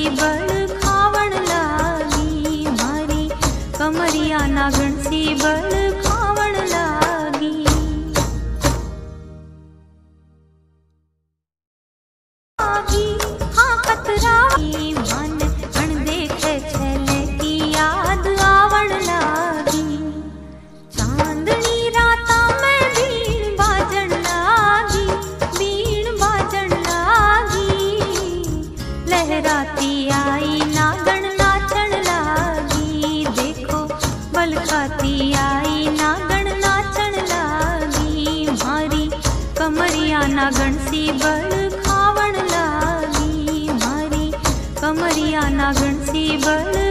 बळ खावण लागी, मारी कमरिया नागण सी बळ खावण लागी। हाँ कतराई मन अणदेखे छले की याद आवण लागी। चांदनी राता में बीण बाजण लागी, बीण बाजण लागी। लहराती आई नागण नाचण लागी, देखो बलखाती आई नागण नाचण लागी। मारी कमरिया नागण सी बळ खावण लागी, मारी कमरिया नागण सी बळ